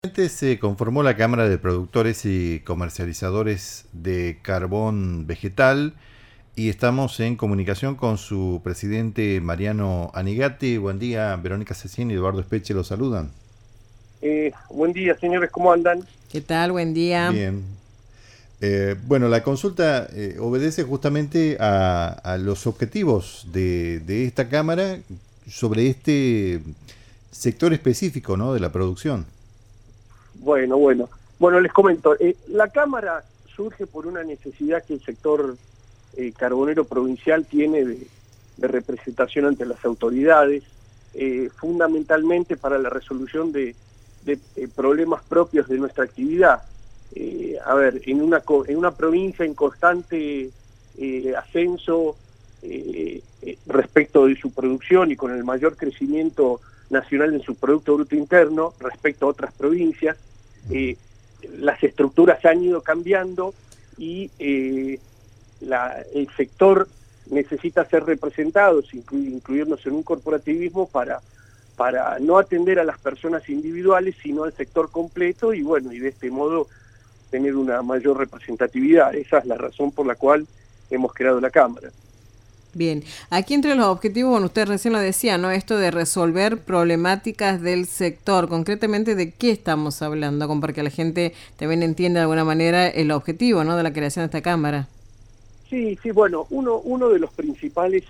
Se conformó la Cámara de Productores y Comercializadores de Carbón Vegetal y estamos en comunicación con su presidente Mariano Anigatti. Buen día, Verónica Cecchini y Eduardo Espeche los saludan. Buen día, señores, ¿cómo andan? ¿Qué tal? Buen día. Bien. Bueno, la consulta obedece justamente a los objetivos de esta Cámara sobre este sector específico, ¿no?, de la producción. Bueno, les comento, la Cámara surge por una necesidad que el sector carbonero provincial tiene de representación ante las autoridades, fundamentalmente para la resolución de problemas propios de nuestra actividad. En una provincia en constante ascenso respecto de su producción y con el mayor crecimiento nacional en su Producto Bruto Interno respecto a otras provincias, las estructuras han ido cambiando y el sector necesita ser representado, incluirnos en un corporativismo para no atender a las personas individuales, sino al sector completo y de este modo tener una mayor representatividad. Esa es la razón por la cual hemos creado la Cámara. Bien, aquí entre los objetivos, bueno, usted recién lo decía, ¿no? Esto de resolver problemáticas del sector, concretamente ¿de qué estamos hablando? Como para que la gente también entienda de alguna manera el objetivo, ¿no?, de la creación de esta Cámara. Sí, bueno, uno de los principales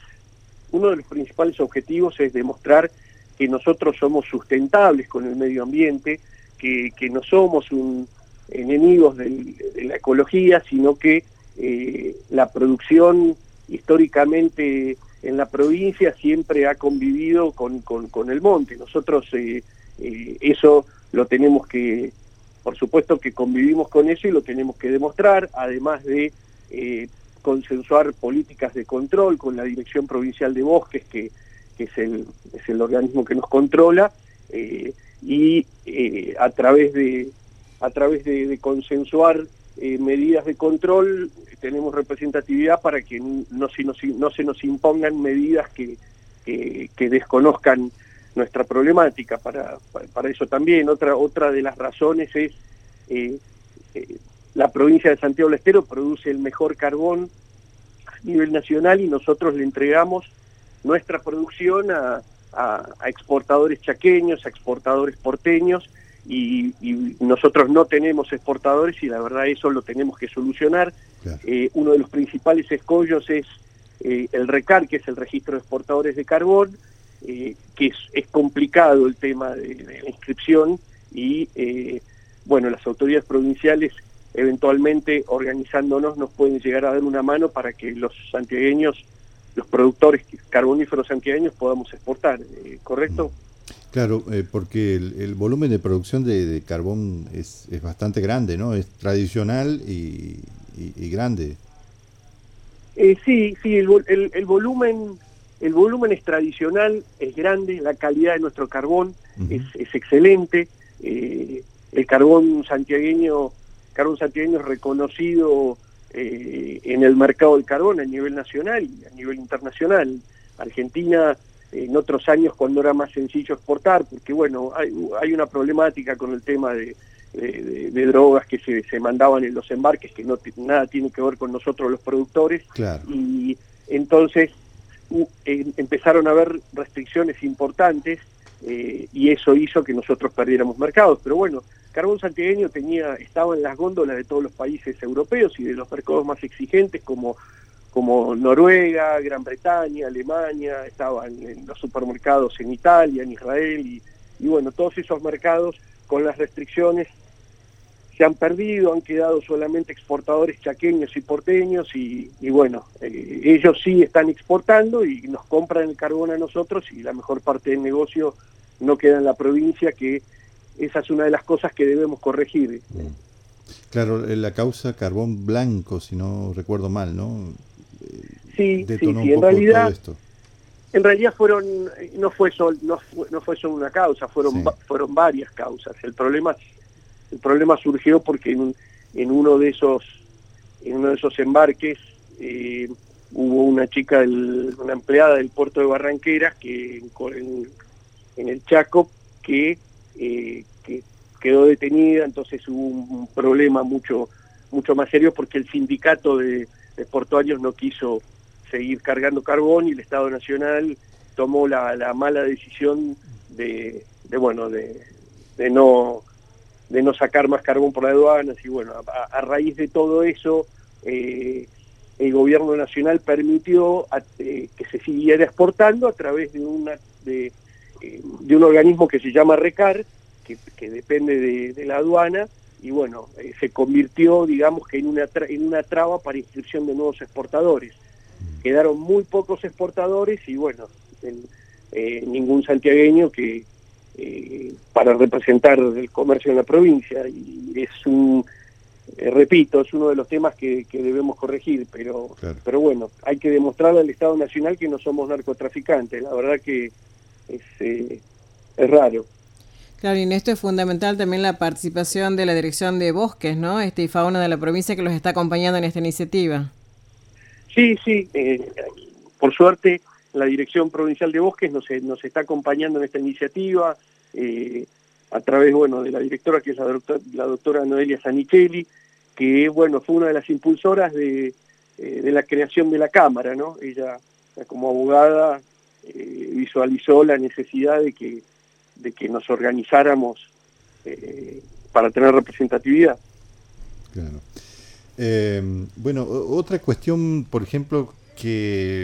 objetivos es demostrar que nosotros somos sustentables con el medio ambiente, que no somos enemigos de la ecología, sino que la producción históricamente en la provincia siempre ha convivido con el monte. Nosotros eso lo tenemos que, por supuesto que convivimos con eso y lo tenemos que demostrar, además de consensuar políticas de control con la Dirección Provincial de Bosques, que es el organismo que nos controla, y a través de consensuar medidas de control tenemos representatividad para que no se nos impongan medidas que desconozcan nuestra problemática. Para eso también otra de las razones es la provincia de Santiago del Estero produce el mejor carbón a nivel nacional y nosotros le entregamos nuestra producción a exportadores chaqueños, a exportadores porteños, y nosotros no tenemos exportadores y la verdad eso lo tenemos que solucionar. Claro. Uno de los principales escollos es el RECAR, que es el Registro de Exportadores de Carbón, que es complicado el tema de la inscripción y las autoridades provinciales eventualmente organizándonos nos pueden llegar a dar una mano para que los santiagueños, los productores carboníferos santiagueños podamos exportar, ¿correcto? Claro, porque el volumen de producción de carbón es bastante grande, ¿no? Es tradicional y grande. Sí, el volumen es tradicional, es grande, la calidad de nuestro carbón es excelente, el carbón santiagueño es reconocido en el mercado del carbón a nivel nacional y a nivel internacional. Argentina, en otros años cuando era más sencillo exportar, porque hay una problemática con el tema de drogas que se mandaban en los embarques, que nada tiene que ver con nosotros los productores, claro. Y entonces empezaron a haber restricciones importantes y eso hizo que nosotros perdiéramos mercados, pero carbón santiagueño estaba en las góndolas de todos los países europeos y de los mercados más exigentes como Noruega, Gran Bretaña, Alemania, estaban en los supermercados en Italia, en Israel, y todos esos mercados con las restricciones se han perdido, han quedado solamente exportadores chaqueños y porteños, ellos sí están exportando y nos compran el carbón a nosotros y la mejor parte del negocio no queda en la provincia, que esa es una de las cosas que debemos corregir. Claro, la causa carbón blanco, si no recuerdo mal, ¿no? Sí, en realidad no fue solo una causa, fueron varias causas. El problema surgió porque en uno de esos embarques hubo una una empleada del puerto de Barranqueras que en el Chaco que quedó detenida, entonces hubo un problema mucho más serio porque el sindicato de portuarios no quiso seguir cargando carbón y el Estado Nacional tomó la mala decisión de no sacar más carbón por las aduanas, y bueno, a raíz de todo eso el gobierno nacional permitió que se siguiera exportando a través de un organismo que se llama RECAR, que depende de la aduana, y bueno, se convirtió, digamos, que en una traba para inscripción de nuevos exportadores. Quedaron muy pocos exportadores y bueno, ningún santiagueño que para representar el comercio en la provincia, y es repito, es uno de los temas que debemos corregir, pero bueno, hay que demostrarle al Estado Nacional que no somos narcotraficantes. La verdad que es raro. Claro, y en esto es fundamental también la participación de la Dirección de Bosques, ¿no? Y fauna de la provincia, que los está acompañando en esta iniciativa. Sí, por suerte la Dirección Provincial de Bosques nos está acompañando en esta iniciativa, a través, bueno, de la directora, que es la doctora Noelia Sanichelli, que, bueno, fue una de las impulsoras de la creación de la Cámara, ¿no? Ella, como abogada, visualizó la necesidad de que nos organizáramos para tener representatividad. Claro. Bueno, otra cuestión, por ejemplo, que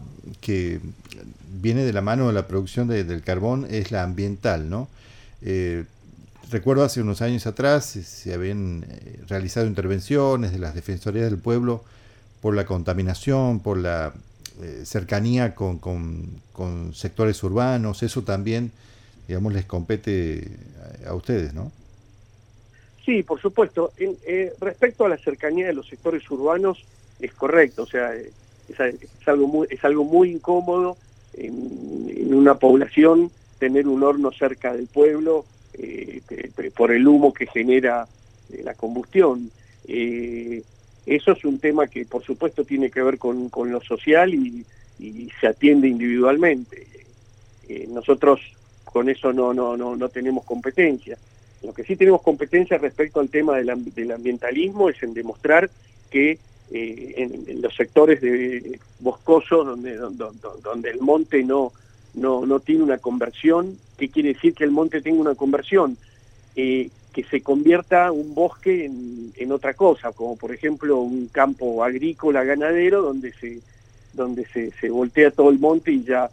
viene de la mano de la producción del carbón es la ambiental, ¿no? Recuerdo hace unos años atrás se habían realizado intervenciones de las Defensorías del Pueblo por la contaminación, por la cercanía con sectores urbanos. Eso también, digamos, les compete a ustedes, ¿no? Sí, por supuesto. Respecto a la cercanía de los sectores urbanos, es correcto. O sea, es algo muy incómodo en una población tener un horno cerca del pueblo, por el humo que genera la combustión. Eso es un tema que, por supuesto, tiene que ver con lo social y se atiende individualmente. Nosotros con eso no tenemos competencia. Lo que sí tenemos competencia respecto al tema del ambientalismo es en demostrar que en los sectores boscosos donde el monte no tiene una conversión. ¿Qué quiere decir que el monte tenga una conversión? Que se convierta un bosque en otra cosa, como por ejemplo un campo agrícola ganadero donde se voltea todo el monte y ya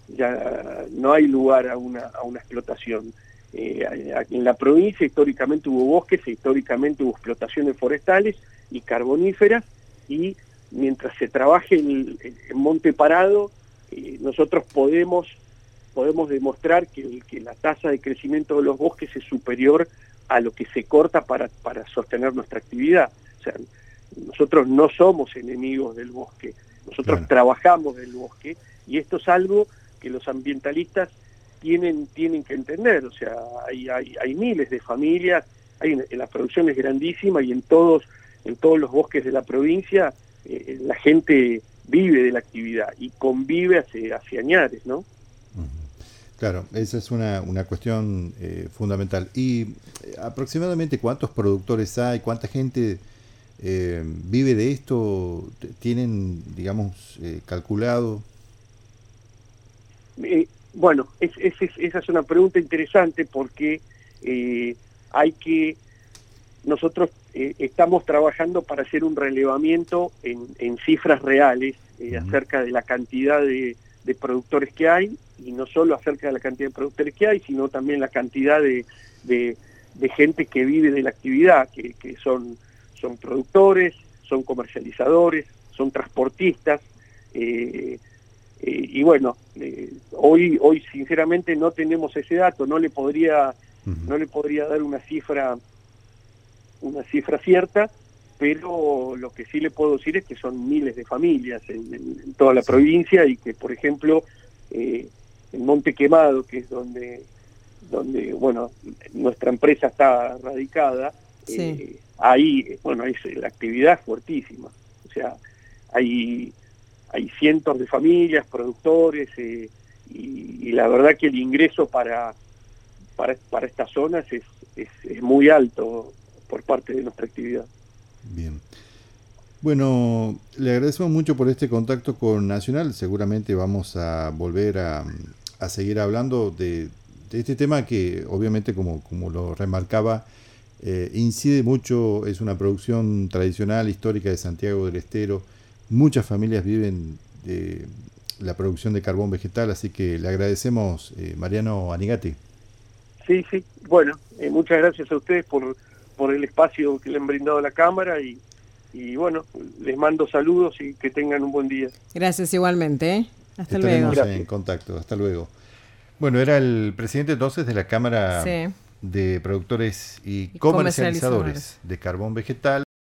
no hay lugar a una explotación. En la provincia históricamente hubo bosques, históricamente hubo explotaciones forestales y carboníferas, y mientras se trabaje en monte parado, nosotros podemos demostrar que la tasa de crecimiento de los bosques es superior a lo que se corta para sostener nuestra actividad. O sea, nosotros no somos enemigos del bosque, nosotros trabajamos del bosque, y esto es algo que los ambientalistas tienen que entender. O sea, hay miles de familias, la producción es grandísima, y en todos los bosques de la provincia la gente vive de la actividad y convive hace añares, ¿no? Claro, esa es una cuestión fundamental. ¿Y aproximadamente cuántos productores hay? ¿Cuánta gente vive de esto? ¿Tienen, digamos, calculado? Bueno, esa es una pregunta interesante porque nosotros estamos trabajando para hacer un relevamiento en cifras reales acerca de la cantidad de productores que hay, y no solo acerca de la cantidad de productores que hay, sino también la cantidad de gente que vive de la actividad, que son productores, son comercializadores, son transportistas, y bueno, hoy sinceramente no tenemos ese dato, no le podría dar una cifra cierta, pero lo que sí le puedo decir es que son miles de familias en toda la provincia, y que, por ejemplo, en Monte Quemado, que es donde bueno, nuestra empresa está radicada, ahí, bueno, la actividad es fuertísima. O sea, hay cientos de familias, productores, y la verdad que el ingreso para para estas zonas es muy alto por parte de nuestra actividad. Bien. Bueno, le agradecemos mucho por este contacto con Nacional. Seguramente vamos a volver a seguir hablando de este tema que obviamente, como lo remarcaba, incide mucho, es una producción tradicional, histórica de Santiago del Estero. Muchas familias viven de la producción de carbón vegetal, así que le agradecemos, Mariano Anigati. Sí, bueno, muchas gracias a ustedes por el espacio que le han brindado a la Cámara y bueno, les mando saludos y que tengan un buen día. Gracias igualmente, ¿eh? Hasta luego. Estaremos en contacto, hasta luego. Bueno, era el presidente entonces de la Cámara de Productores y Comercializadores de Carbón Vegetal.